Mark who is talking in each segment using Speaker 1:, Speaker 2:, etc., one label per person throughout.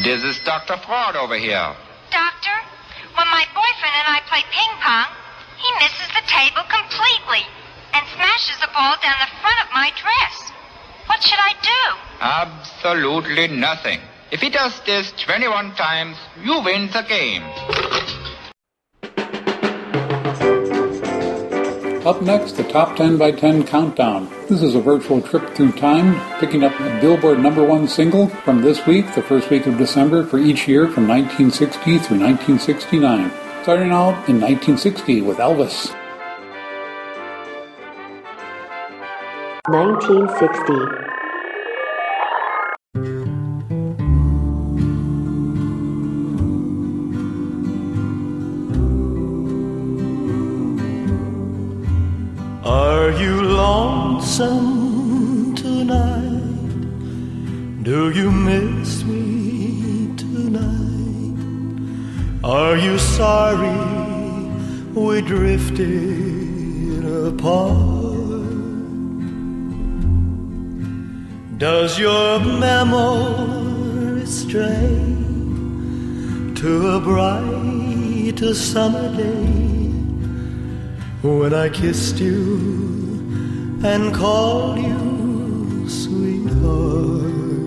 Speaker 1: This is Dr. Fraud over here.
Speaker 2: Doctor, when my boyfriend and I play ping pong, he misses the table completely and smashes the ball down the front of my dress. What should I do?
Speaker 1: Absolutely nothing. If he does this 21 times, you win the game.
Speaker 3: Up next, the Top 10 by 10 Countdown. This is a virtual trip through time, picking up a Billboard #1 single from this week, the first week of December, for each year from 1960 through 1969. Starting out in 1960 with Elvis.
Speaker 4: 1960.
Speaker 5: Are you lonesome tonight? Do you miss me tonight? Are you sorry we drifted apart? Does your memory stray to a bright summer day when I kissed you and called you sweetheart?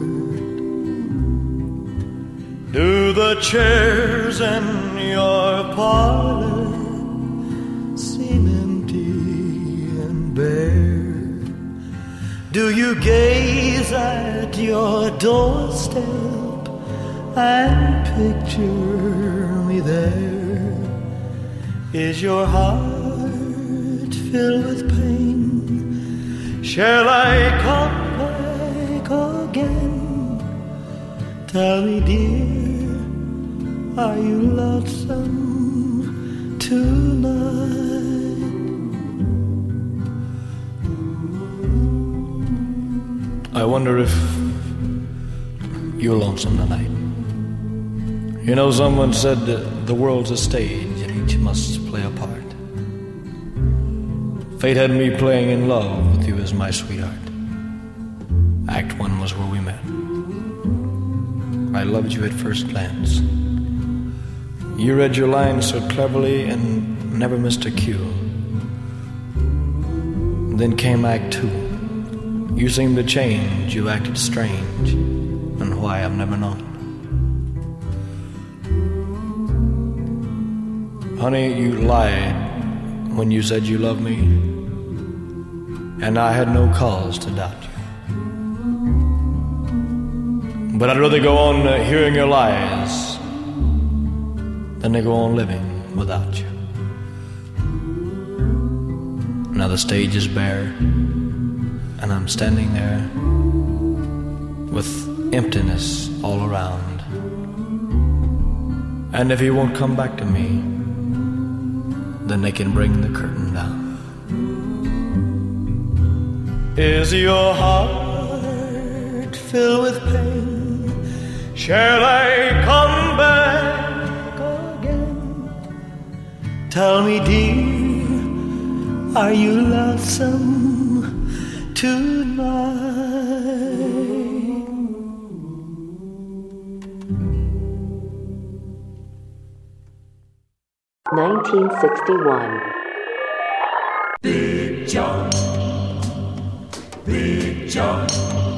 Speaker 5: Do the chairs in your parlor seem empty and bare? Do you gaze at your doorstep and picture me there? Is your heart filled with pain? Shall I come back again? Tell me, dear, are you lonesome tonight? I wonder if you're lonesome tonight. You know, someone said the world's a stage and each must play a part. Fate had me playing in love with you as my sweetheart. Act 1 was where we met. I loved you at first glance. You read your lines so cleverly and never missed a cue. Then came Act 2. You seemed to change, you acted strange, and why I've never known. Honey, you lied when you said you loved me, and I had no cause to doubt you. But I'd rather go on hearing your lies than to go on living without you. Now the stage is bare, and I'm standing there with emptiness all around. And if he won't come back to me, then they can bring the curtain down. Is your heart filled with pain? Shall I come back again? Tell me, dear, are you lonesome tonight?
Speaker 4: 1961.
Speaker 6: Big John, Big John.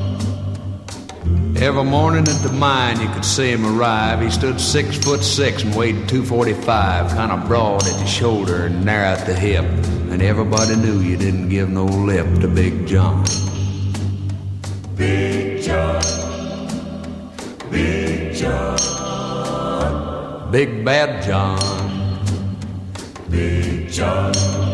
Speaker 7: Every morning at the mine you could see him arrive. He stood 6'6" and weighed 245, kind of broad at the shoulder and narrow at the hip. And everybody knew you didn't give no lip to Big John.
Speaker 6: Big John, Big John,
Speaker 7: Big Bad John,
Speaker 6: Big John.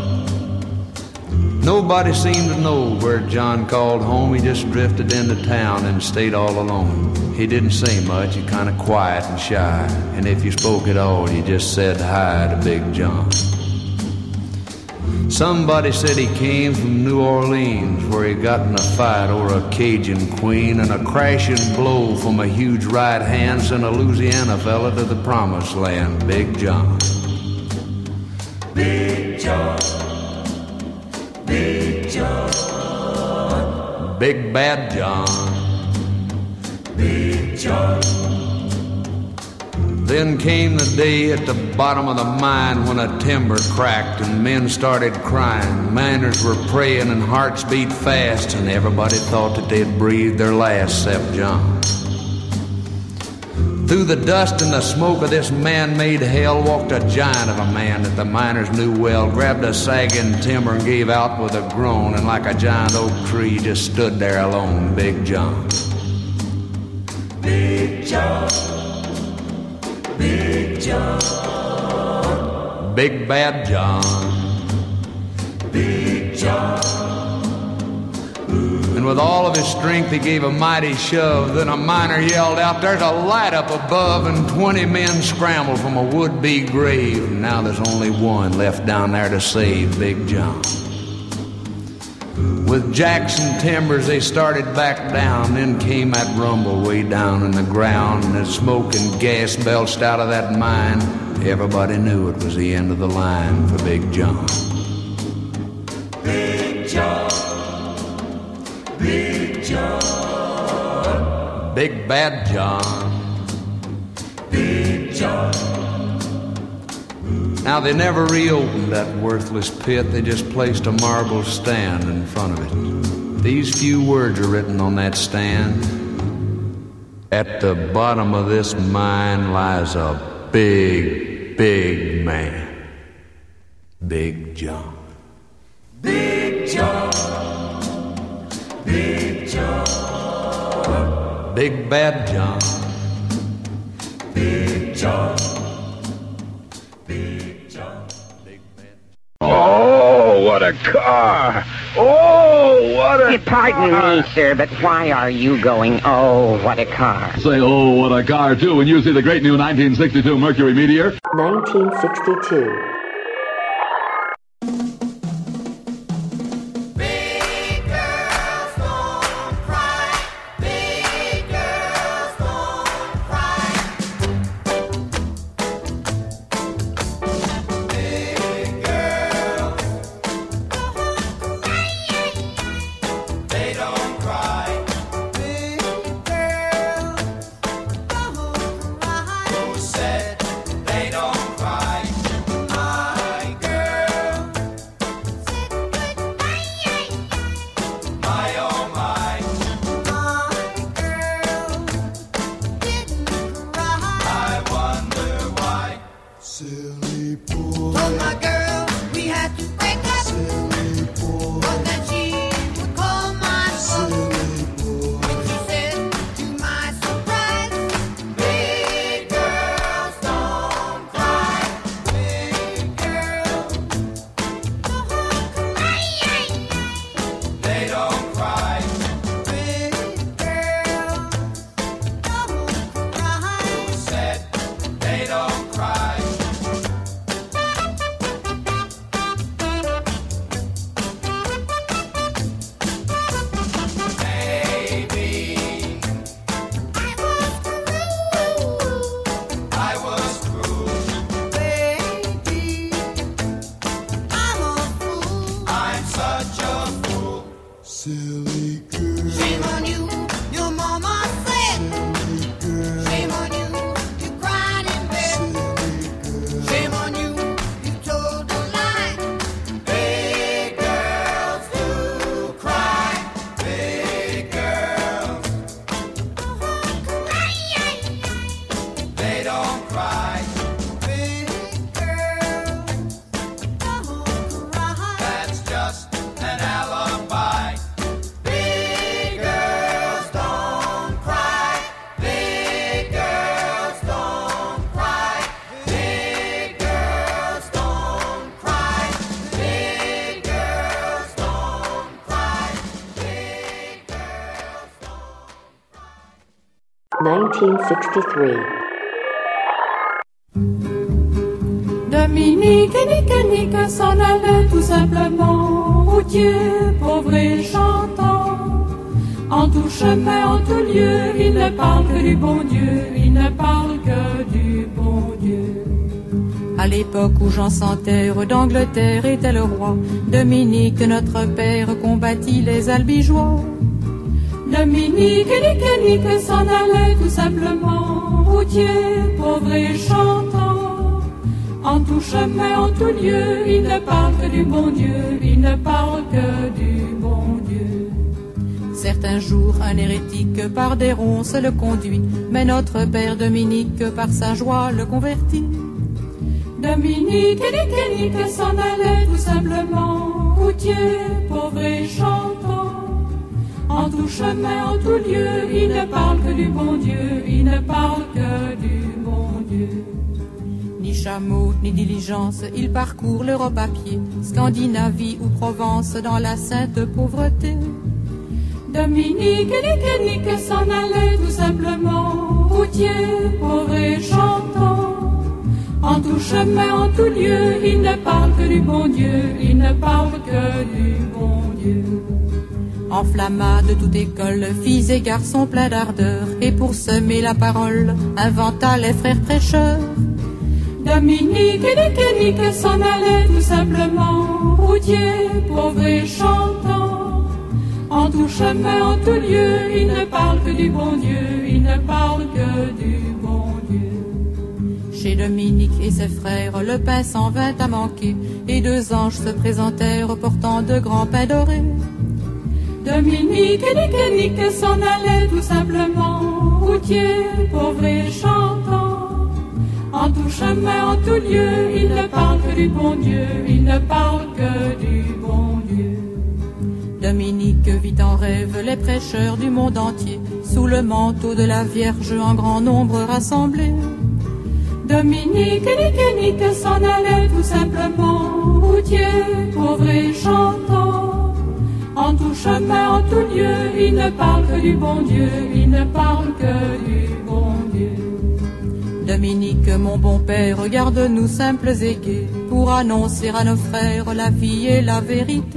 Speaker 7: Nobody seemed to know where John called home. He just drifted into town and stayed all alone. He didn't say much, he kind of quiet and shy. And if you spoke at all, you just said hi to Big John. Somebody said he came from New Orleans, where he got in a fight over a Cajun queen, and a crashing blow from a huge right hand sent a Louisiana fella to the promised land. Big John,
Speaker 6: Big John, Big John,
Speaker 7: Big Bad John,
Speaker 6: Big John.
Speaker 7: Then came the day at the bottom of the mine when a timber cracked and men started crying. Miners were praying and hearts beat fast, and everybody thought that they'd breathed their last except John. Through the dust and the smoke of this man-made hell walked a giant of a man that the miners knew well, grabbed a sagging timber and gave out with a groan, and like a giant oak tree just stood there alone, Big John.
Speaker 6: Big John, Big John,
Speaker 7: Big Bad John,
Speaker 6: Big John.
Speaker 7: And with all of his strength he gave a mighty shove. Then a miner yelled out, "There's a light up above," and 20 men scrambled from a would-be grave. Now there's only one left down there to save Big John. With Jackson timbers they started back down. Then came that rumble way down in the ground, and as smoke and gas belched out of that mine, everybody knew it was the end of the line for Big John.
Speaker 6: Big John, Big John,
Speaker 7: Big Bad John,
Speaker 6: Big John.
Speaker 7: Now they never reopened that worthless pit. They just placed a marble stand in front of it. These few words are written on that stand. At the bottom of this mine lies a big, big man. Big John.
Speaker 6: Big John, Big John,
Speaker 7: Big Bad John,
Speaker 6: Big John.
Speaker 8: Oh, what a car! Oh, what a
Speaker 9: Pardon me, sir, but why are you going, oh, what a car?
Speaker 10: Say, oh, what a car, too, when you see the great new 1962 Mercury Meteor.
Speaker 4: 1962.
Speaker 11: Dominique et Nique s'en allait tout simplement, routier, pauvre et chantant. En tout chemin, en tout lieu, il ne parle que du bon Dieu, il ne parle que du bon Dieu. À l'époque où Jean sans terre d'Angleterre était le roi, Dominique, notre père, combattit les albigeois. Dominique et Nique s'en allait tout simplement, routier, pauvre et chantant. En tout chemin, en tout lieu, il ne parle que du bon Dieu, il ne parle que du bon Dieu.
Speaker 12: Certains jours, un hérétique par des ronces le conduit, mais notre père Dominique par sa joie le convertit.
Speaker 11: Dominique, Nique s'en allait tout simplement, routier, pauvre et chantant. En tout chemin, en tout lieu, il ne parle que du bon Dieu, il ne parle que du bon Dieu.
Speaker 12: Ni chameau, ni diligence, il parcourt l'Europe à pied, Scandinavie ou Provence dans la sainte pauvreté.
Speaker 11: Dominique, Nique s'en allait tout simplement, routier, pauvre et chantant. En tout chemin, en tout lieu, il ne parle que du bon Dieu, il ne parle que du bon Dieu.
Speaker 12: Enflamma de toute école, filles et garçons pleins d'ardeur, et pour semer la parole, inventa les frères prêcheurs.
Speaker 11: Dominique, Nique s'en allait tout simplement, routier, pauvre et chantant. En tout chemin, en tout lieu, il ne parle que du bon Dieu, il ne parle que du bon Dieu.
Speaker 12: Chez Dominique et ses frères, le pain s'en vint à manquer, et deux anges se présentèrent portant de grands pains dorés.
Speaker 11: Dominique, Nique s'en allait tout simplement, routier, pauvre et chantant. En tout chemin, en tout lieu, il ne parle que du bon Dieu, il ne parle que du bon Dieu.
Speaker 12: Dominique vit en rêve les prêcheurs du monde entier, sous le manteau de la Vierge en grand nombre rassemblés.
Speaker 11: Dominique, Nique s'en allait tout simplement, routier, pauvre et chantant. En tout chemin, en tout lieu, il ne parle que du bon Dieu, il ne parle que du bon Dieu.
Speaker 12: Dominique, mon bon père, regarde-nous simples et gais, pour annoncer à nos frères la vie et la vérité.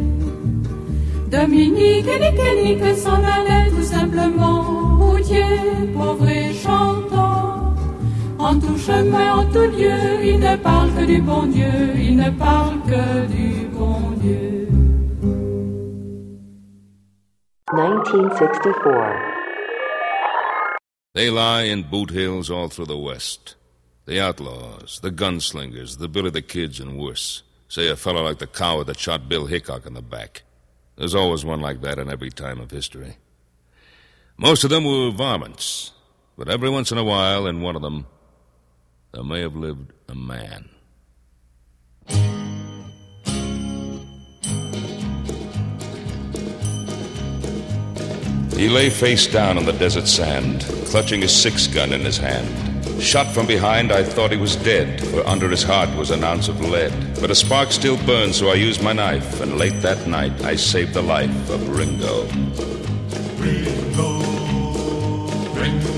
Speaker 11: Dominique, Nique s'en allait tout simplement, routier, pauvre et chantant. En tout chemin, en tout lieu, il ne parle que du bon Dieu, il ne parle que du bon Dieu.
Speaker 4: 1964.
Speaker 13: They lie in boot hills all through the West. The outlaws, the gunslingers, the Billy the Kids, and worse. Say a fellow like the coward that shot Bill Hickok in the back. There's always one like that in every time of history. Most of them were varmints, but every once in a while, in one of them, there may have lived a man. He lay face down on the desert sand, clutching his 6-gun in his hand. Shot from behind, I thought he was dead, for under his heart was an ounce of lead. But a spark still burned, so I used my knife, and late that night I saved the life of Ringo.
Speaker 6: Ringo, Ringo.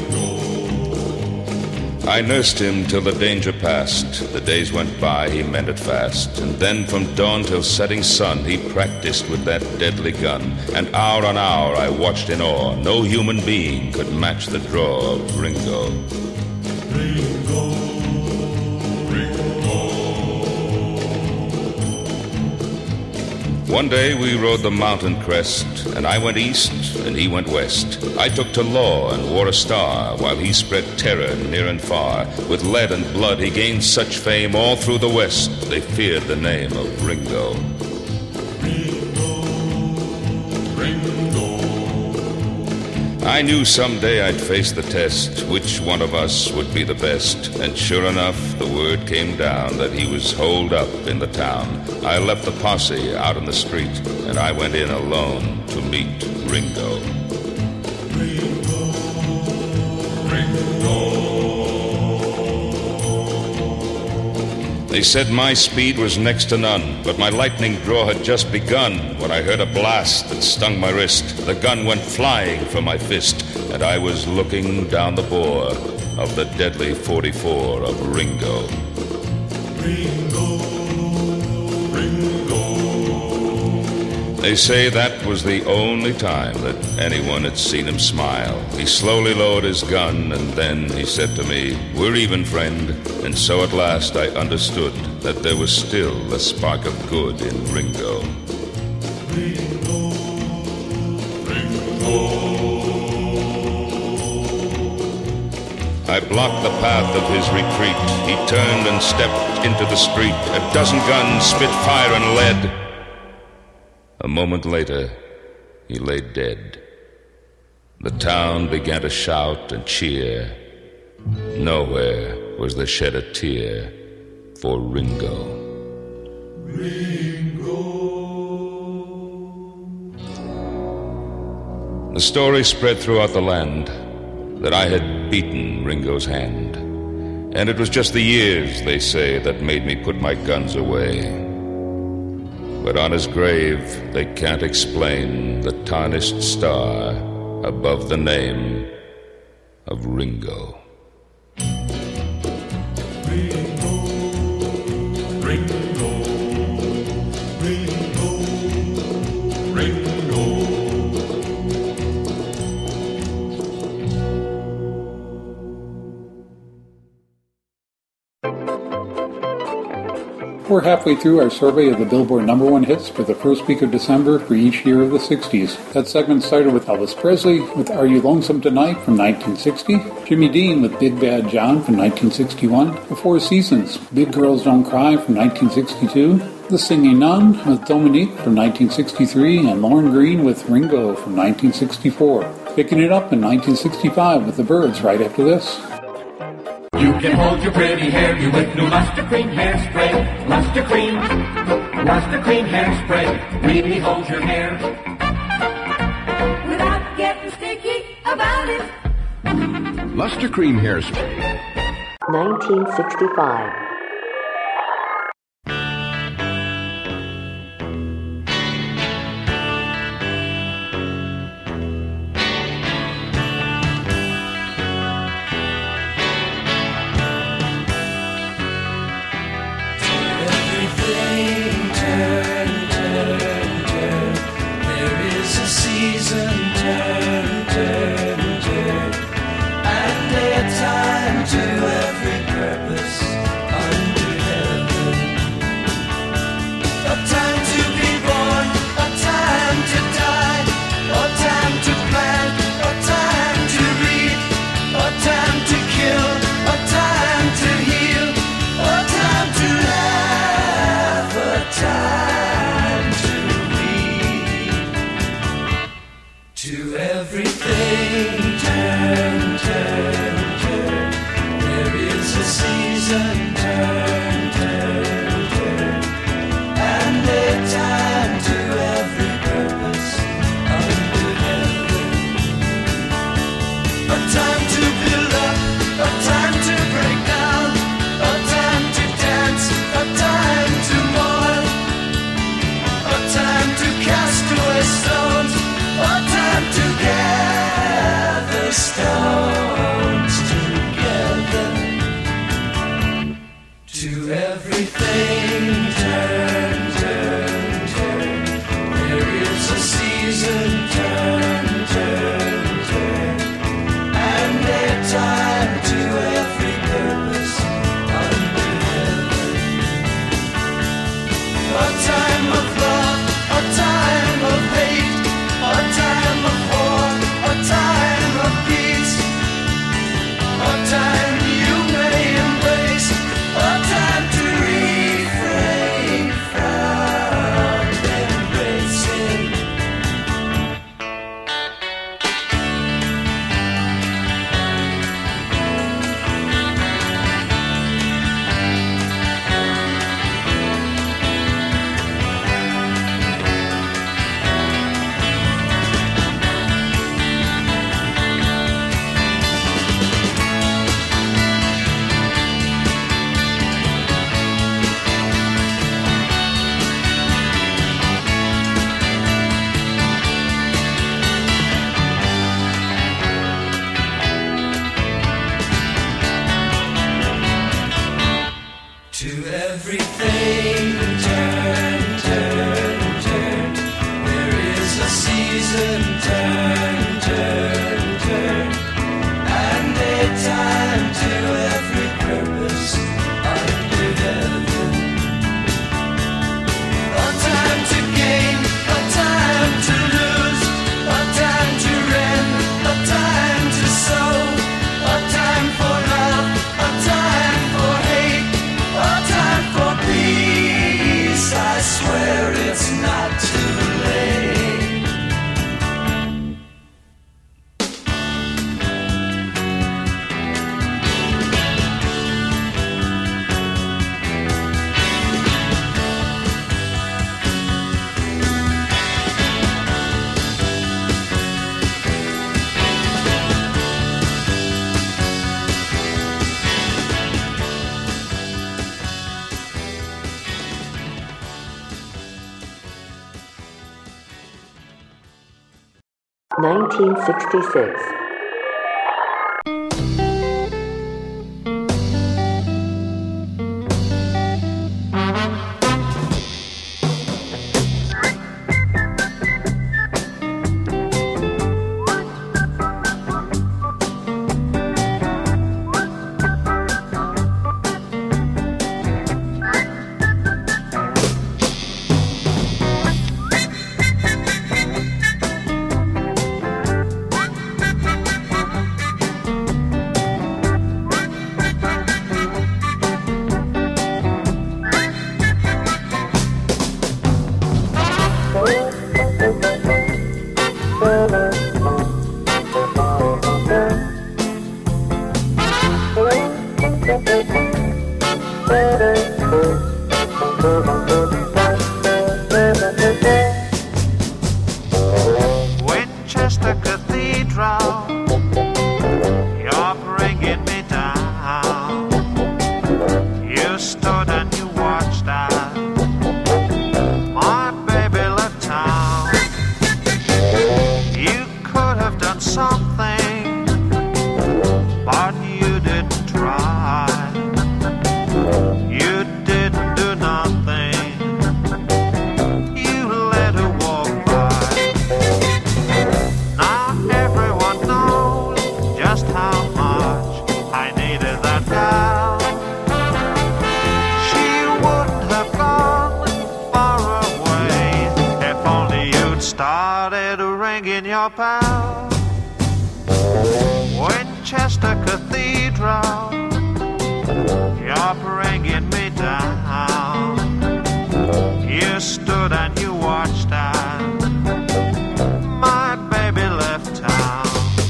Speaker 13: I nursed him till the danger passed. The days went by, he meant it fast. And then from dawn till setting sun, he practiced with that deadly gun. And hour on hour I watched in awe. No human being could match the draw of Ringo.
Speaker 6: Ringo, Ringo.
Speaker 13: One day we rode the mountain crest, and I went east and he went west. I took to law and wore a star, while he spread terror near and far. With lead and blood he gained such fame all through the West, they feared the name of Ringo. I knew someday I'd face the test, which one of us would be the best. And sure enough, the word came down that he was holed up in the town. I left the posse out in the street, and I went in alone to meet Ringo.
Speaker 6: Ringo, Ringo.
Speaker 13: They said my speed was next to none, but my lightning draw had just begun when I heard a blast that stung my wrist. The gun went flying from my fist, and I was looking down the bore of the deadly 44 of Ringo.
Speaker 6: Ringo, Ringo.
Speaker 13: They say that was the only time that anyone had seen him smile. He slowly lowered his gun, and then he said to me, "We're even, friend." And so at last I understood that there was still a spark of good in Ringo.
Speaker 6: Ringo, Ringo.
Speaker 13: I blocked the path of his retreat. He turned and stepped into the street. A dozen guns spit fire and lead. A moment later, he lay dead. The town began to shout and cheer. Nowhere was there shed a tear for Ringo.
Speaker 6: Ringo.
Speaker 13: The story spread throughout the land that I had beaten Ringo's hand. And it was just the years, they say, that made me put my guns away. But on his grave, they can't explain the tarnished star above the name of Ringo.
Speaker 6: Ringo, Ringo, Ringo, Ringo.
Speaker 3: We're halfway through our survey of the Billboard #1 hits for the first week of December for each year of the 60s. That segment started with Elvis Presley with Are You Lonesome Tonight from 1960, Jimmy Dean with Big Bad John from 1961, The Four Seasons, Big Girls Don't Cry from 1962, The Singing Nun with Dominique from 1963, and Lorne Greene with Ringo from 1964. Picking it up in 1965 with the Byrds right after this.
Speaker 14: You can hold your pretty hair, you with new Luster Cream hairspray. Luster Cream hairspray. Really hold your hair
Speaker 11: without getting sticky about it.
Speaker 15: Luster Cream hairspray.
Speaker 4: 1965.
Speaker 6: A time for
Speaker 4: 1966.
Speaker 16: Winchester Cathedral, you're bringing me down. You stood and you watched as my baby left town. You could have done something, but you didn't try. You didn't do nothing. You let her walk by. Now everyone knows just how much I needed that girl. She wouldn't have gone far away if only you'd started ringing your bell. Winchester Cathedral, you're bringing me down. You stood and you watched as my baby left town.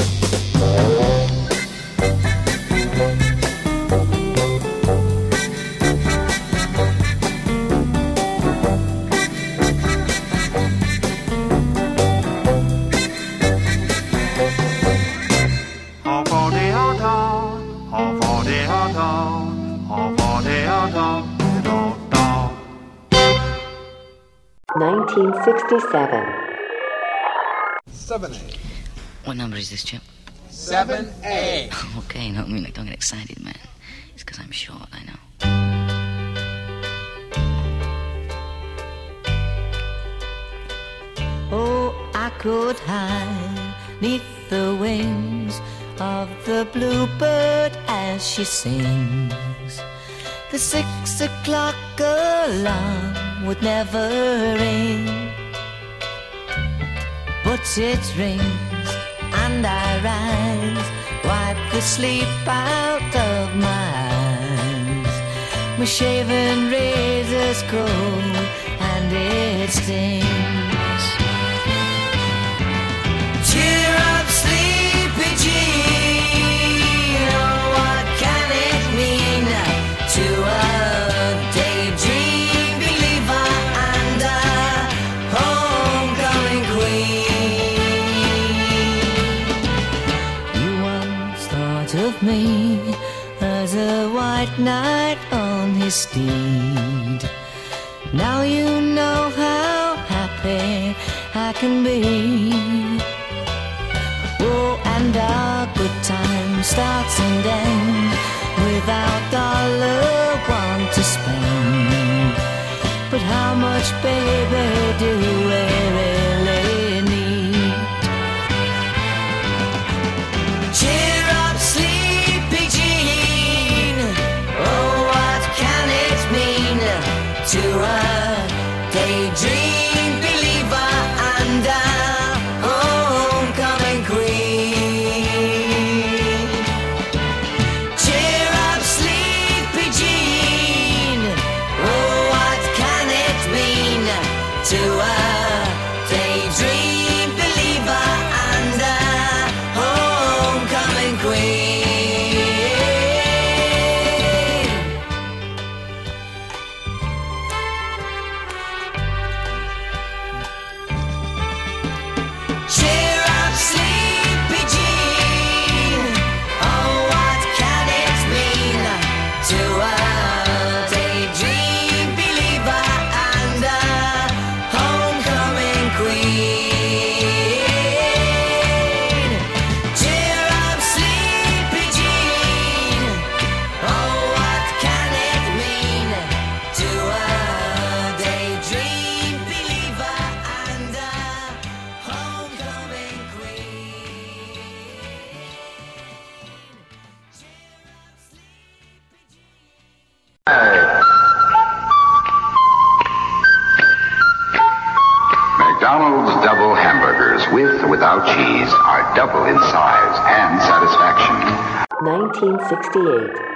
Speaker 16: Oh, for the hot dog, oh, for the hot dog, oh, for the hot dog, dog, dog.
Speaker 4: 1967.
Speaker 17: 7A.
Speaker 18: What number is this, Chip?
Speaker 17: 7A.
Speaker 18: Okay, no, don't get excited, man. It's because I'm short, I know.
Speaker 19: Oh, I could hide neath the wings of the bluebird as she sings. The 6 o'clock alarm would never ring, but it rings and I rise, wipe the sleep out of my eyes. My shaven razor's cold and it stings. Cheer up, sleepy Jean. Oh, what can it mean to a daydream believer and a homecoming queen? You once thought of me as a white knight on his steed. Now you know how happy I can be. Oh, and our good time starts and ends without $1 to spend. But how much, baby, do we really need? Cheer up, sleepy Jean. Oh, what can it mean to a daydream believer and a homecoming queen? Cheer up, sleepy Jean. Oh, what can it mean to a
Speaker 20: McDonald's double hamburgers with or without cheese are double in size and satisfaction.
Speaker 4: 1968.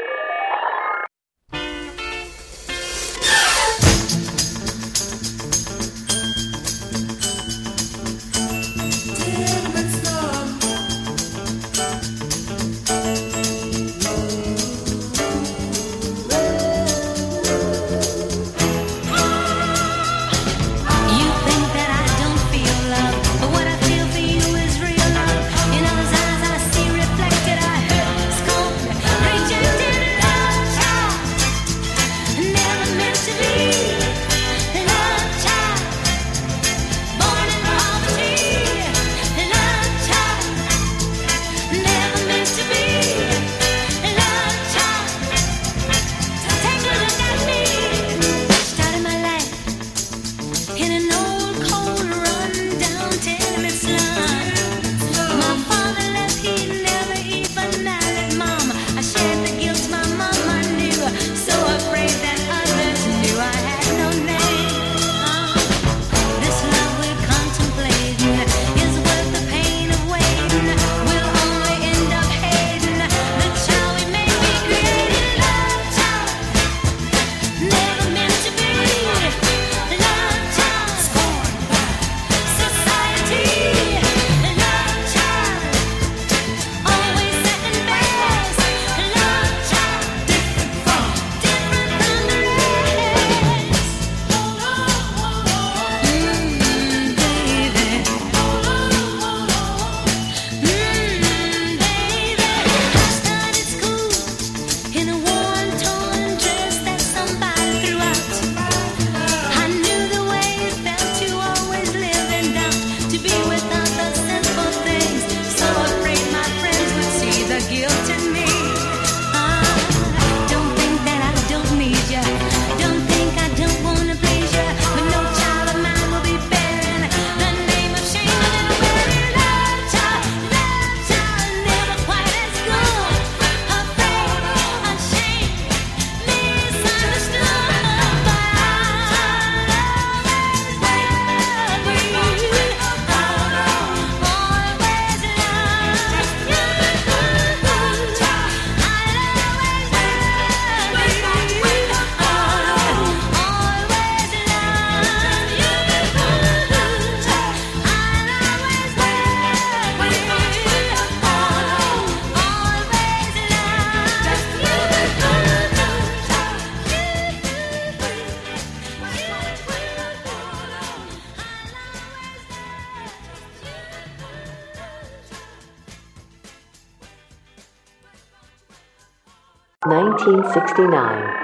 Speaker 4: (1969).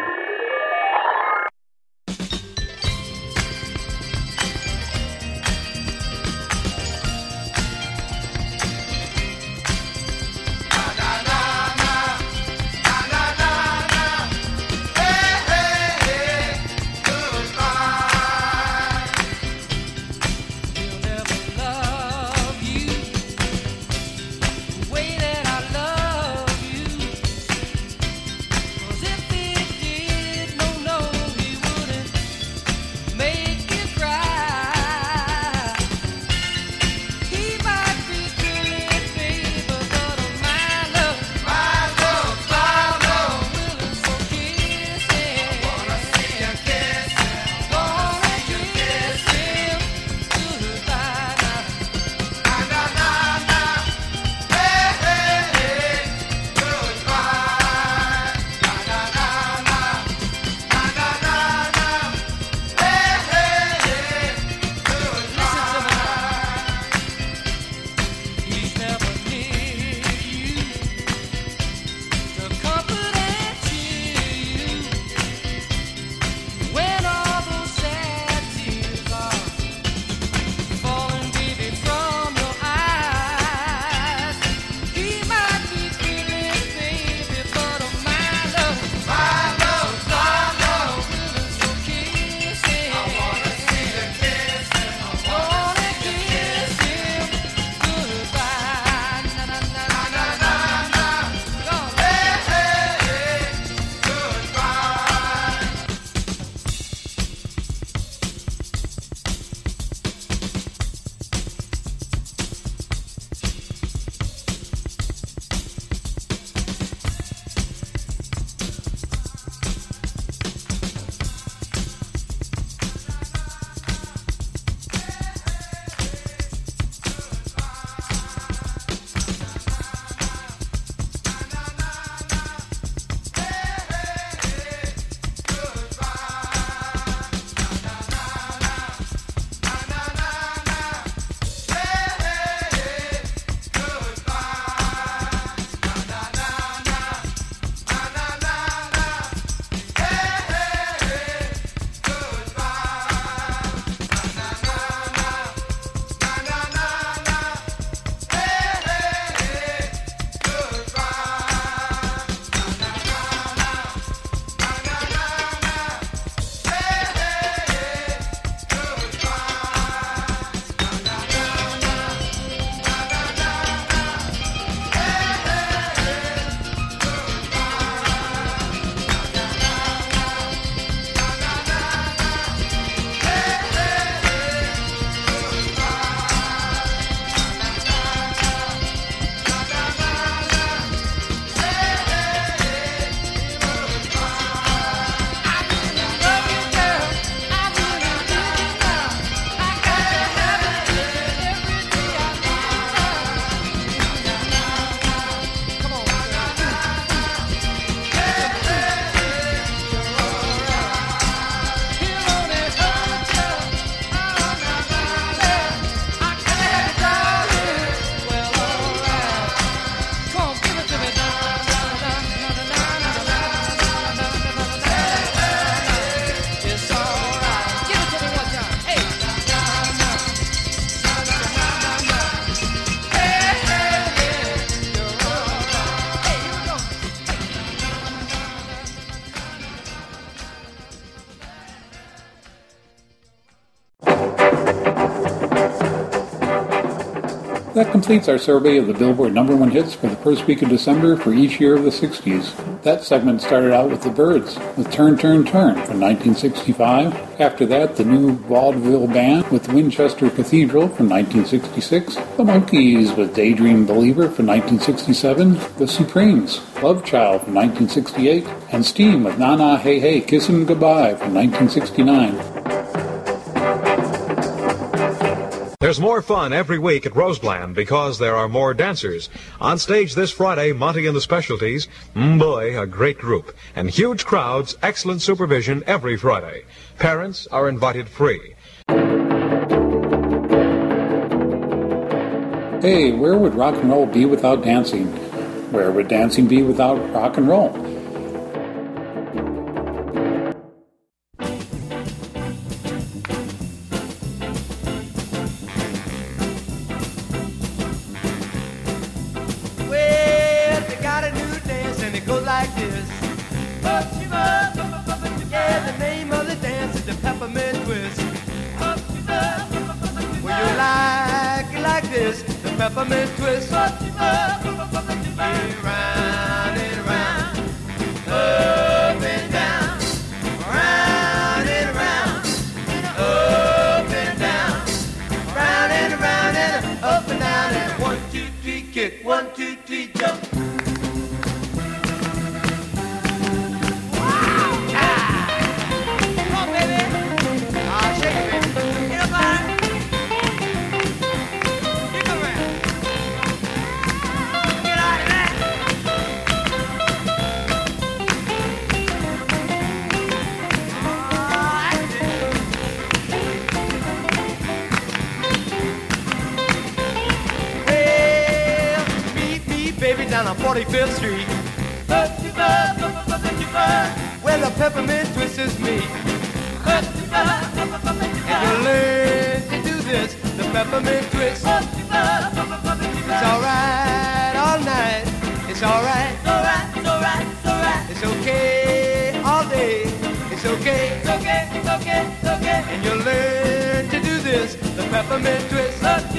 Speaker 21: Way that I love you, 'cause if it did
Speaker 3: That completes our survey of the Billboard #1 hits for the first week of December for each year of the 60s. That segment started out with the Byrds, with Turn, Turn, Turn from 1965. After that, the new Vaudeville Band with Winchester Cathedral from 1966. The Monkees with Daydream Believer from 1967. The Supremes, Love Child from 1968. And Steam with Na Na Hey Hey Kissin' Goodbye from 1969.
Speaker 21: There's more fun every week at Roseland because there are more dancers. On stage this Friday, Monty and the Specialties, boy, a great group. And huge crowds, excellent supervision every Friday. Parents are invited free.
Speaker 3: Hey, where would rock and roll be without dancing? Where would dancing be without rock and roll?
Speaker 22: Yeah, the name of the dance is the peppermint twist. Well, you like this, the peppermint twist. Round and round, up and down, round and round, up and down, round and round and up and down, and 1, 2, 3, kick, 1, 2, 3, jump. Down on 45th Street, where the peppermint twist is me. And you learn to do this, the peppermint twist. It's alright all night, it's alright, it's alright, it's alright, it's alright. It's okay all day, it's okay, it's okay, it's okay, it's okay. And you learn to do this, the peppermint twist.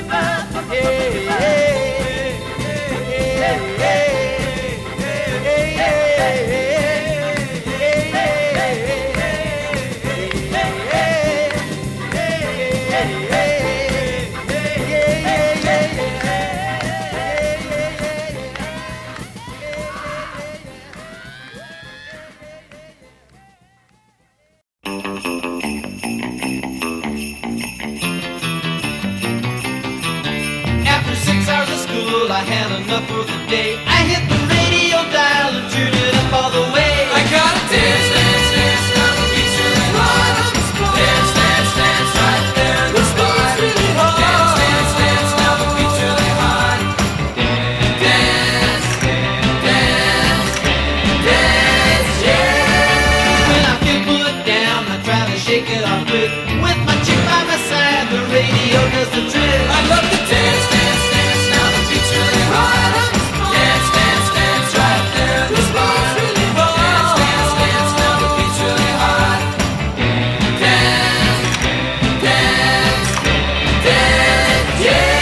Speaker 23: After 6 hours of school, I had enough for the day. I hit the radio dial and tuned it up all the way. I gotta dance, dance, dance, now the beat's really hot. Dance, dance, dance, right there in the spot. Dance, dance, dance, now the beat's really hot. Dance, dance, dance, yeah. When I feel put down, I try to shake it off quick. With my chick by my side, the radio does the trick. I love to dance, dance, dance, now the beat's really hot. Dance, dance, dance, right there in the spot. Dance, dance, dance, now the beat's really hot. Dance, dance, dance, yeah.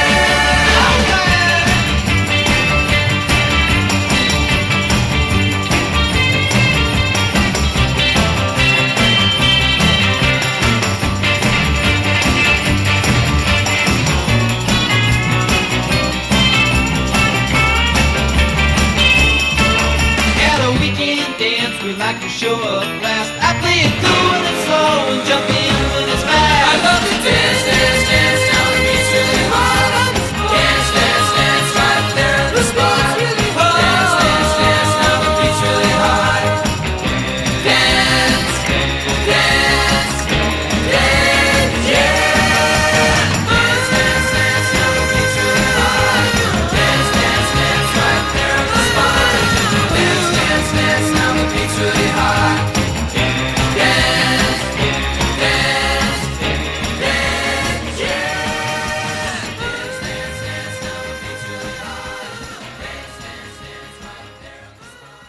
Speaker 23: At a weekend dance, we like to show up last. I play it cool and slow and jump in when it's fast. I love to dance, dance, dance, now the beat's really hot. Dance, dance, dance, right there in the spot. Dance, dance, dance, now the beat's really hot. Dance, dance, dance, yeah. Dance, dance, dance, now the beat's really hot. Dance, dance, dance, right there in the spot. Dance, dance, dance, now the beat's really hot. Dance, dance, dance, yeah. Dance, dance, dance, now the beat's really hot. Dance, dance, dance, right there in the spot.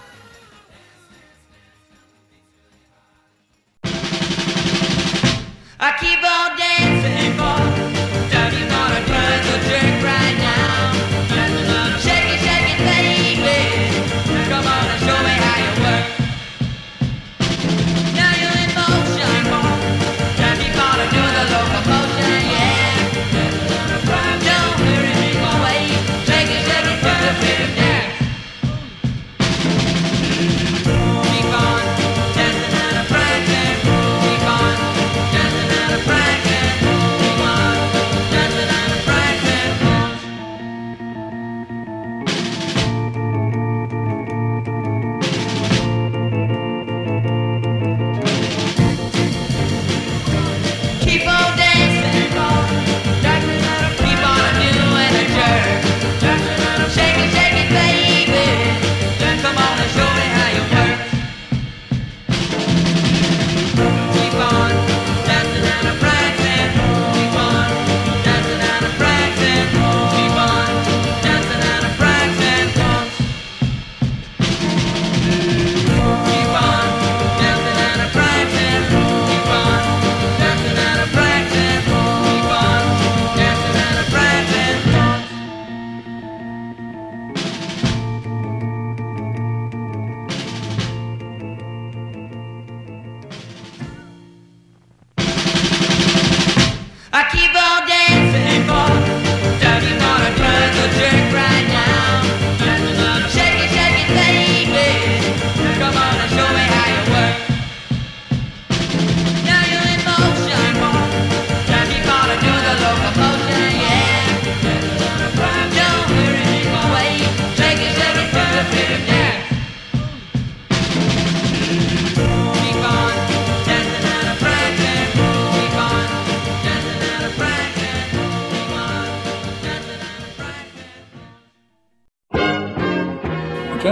Speaker 23: I keep on dancing for Daddy's gonna climb the jerk right now.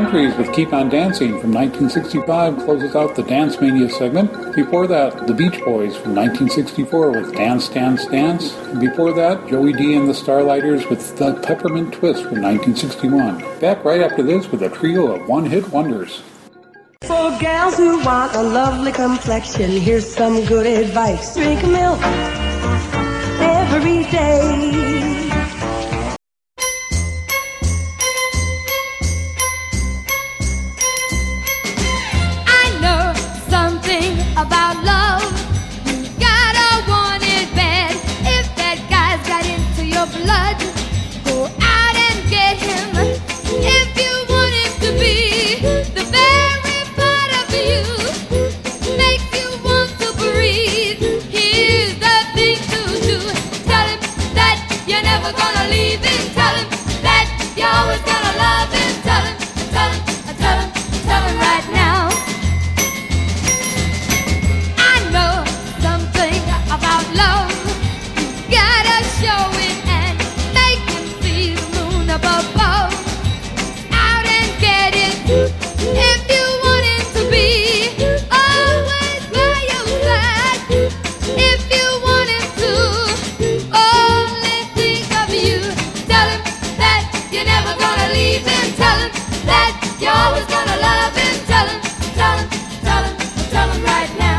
Speaker 3: Countries with Keep on Dancing from 1965 closes out the Dance Mania segment. Before that, the Beach Boys from 1964 with Dance, Dance, Dance. And before that, Joey D and the Starlighters with the Peppermint Twist from 1961. Back right after this with a trio of one-hit wonders.
Speaker 1: For gals who want a lovely complexion, here's some good advice. Drink milk every day.
Speaker 11: About love, you gotta want it bad. If that guy's got into your blood, go out and get him. If you want him to be the very part of you, makes you want to breathe, here's the thing to do. Tell him that you're never gonna leave him. Tell him that you're always gonna love him. Tell him, tell him, tell him, tell him right now. About love, you gotta show him and make him see the moon up above. Out and get it. If you want him to be always by your side, if you want him to only think of you, tell him that you're never gonna leave him. Tell him that you're always gonna love him. Tell him, tell him, tell him, tell him right now.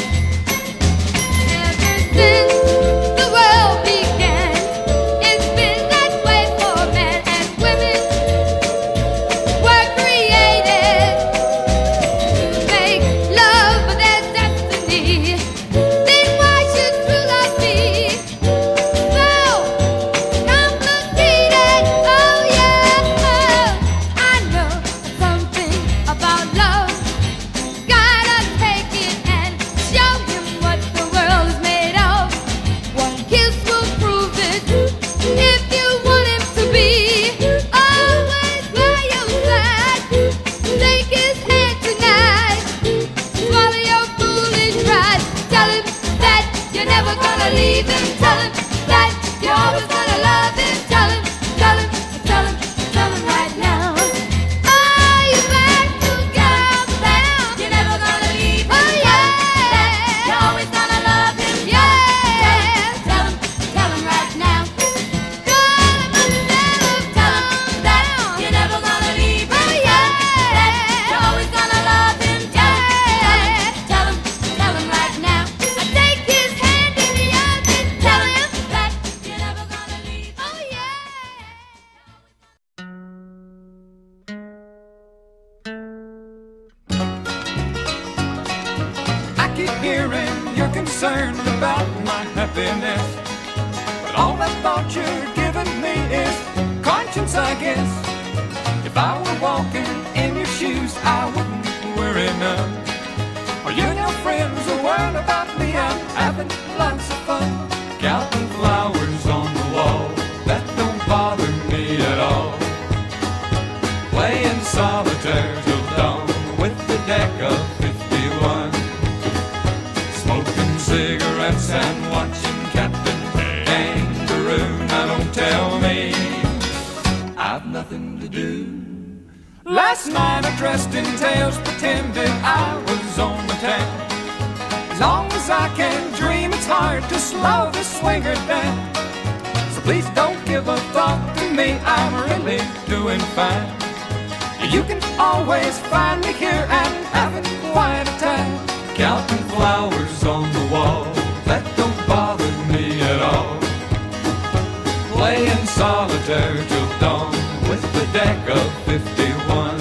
Speaker 11: Since the world began, it's been that way for men and women. Were created to make love their destiny. Then why should true love be so complicated? Oh yeah, I know something about love. Gotta take it and show him what the world is made of. One kiss will prove it. If you want him to be always by your side, take his hand tonight. Swallow your foolish pride. Tell him that you're never gonna leave him. Tell him that you're always gonna love him. Tell him, tell him, tell him, tell him right now. Are you back to girls now? You're never gonna leave him. Oh yeah, you're always gonna love him. Yeah. Tell him right now. Tell him that you're never gonna leave him. Oh yeah, you're always gonna love him. Yeah. Tell him right now. I take his hand in yours and tell him that you're never gonna leave. Oh yeah.
Speaker 22: I keep hearing you're concerned about my happiness, but all that thought you're giving me is conscience, I guess. If I were walking in your shoes, I wouldn't worry none. Are you and your friends are worried about me? I'm having lots of fun. Counting flowers on the wall, that don't bother me at all. Playing solitaire till dawn with the deck of 51. Smoking cigarettes and watching Captain Kangaroo. Now don't tell me I've nothing to do. Last night I dressed in tails, pretended I was on the town. As long as I can dream, it's hard to slow the swinger down. So please don't give a thought to me, I'm really doing fine. You can always find me here and having quite a time. Counting flowers on the wall, that don't bother me at all. Playing solitaire till dawn with the deck of 51.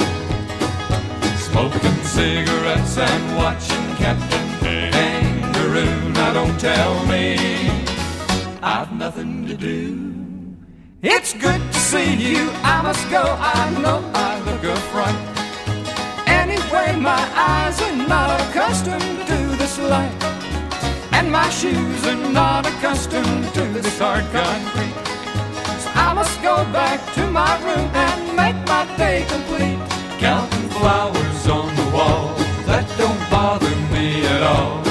Speaker 22: Smoking cigarettes and watching Captain Kangaroo. Now don't tell me I've nothing to do. It's good to see you, I must go, I know I look a fright. Anyway, my eyes are not accustomed to this light, and my shoes are not accustomed to this hard concrete. So I must go back to my room and make my day complete. Counting flowers on the wall, that don't bother me at all.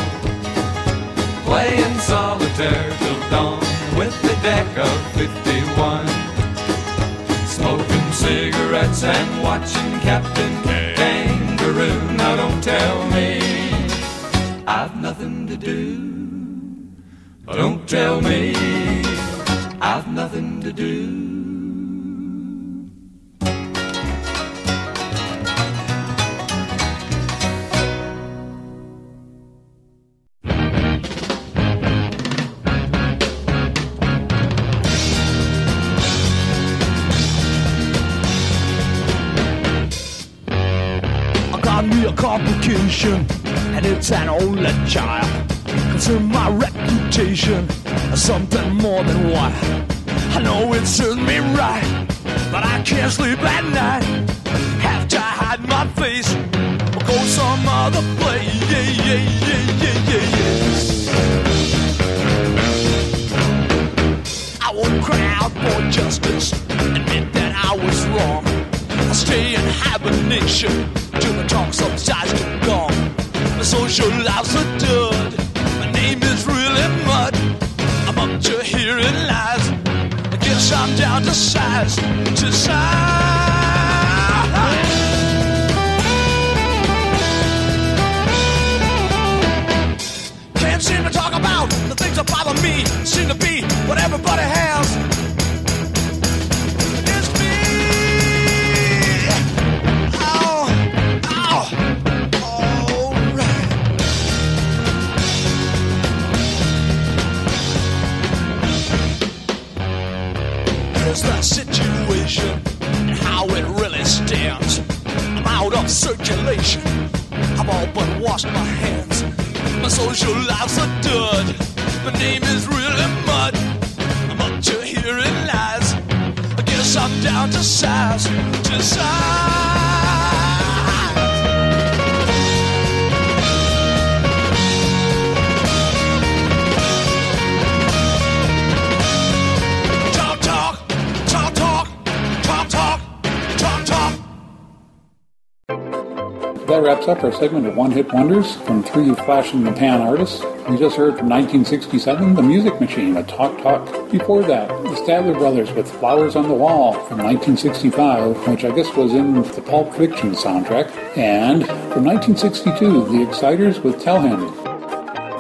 Speaker 22: Playing solitaire till dawn with the deck of 51. Smoking cigarettes cigarettes and watching Captain Kangaroo. Now don't tell me I've nothing to do. Don't tell me I've nothing to do.
Speaker 2: Me a complication, and it's an only child. Consider my reputation as something more than wild. I know it serves me right, but I can't sleep at night. Have to hide my face or go some other place. Yeah, yeah, yeah, yeah, yeah, yeah. I won't cry out for justice, admit that I was wrong. I'll stay in hibernation till the talk subsides to gone. My social life's a dud. My name is really mud. I'm up to hearing lies. I guess I'm down to size. To size. Can't seem to talk about the things that bother me. Seem to be what everybody has. The situation and how it really stands. I'm out of circulation. I've all but washed my hands. My social life's a dud. My name is really mud. I'm up to hearing lies. I guess I'm down to size. To size.
Speaker 3: That wraps up our segment of one-hit wonders from three flash-in-the-pan artists. We just heard from 1967, The Music Machine, a Talk Talk. Before that, the Statler Brothers with Flowers on the Wall from 1965, which I guess was in the Pulp Fiction soundtrack. And from 1962, The Exciters with Tell Him.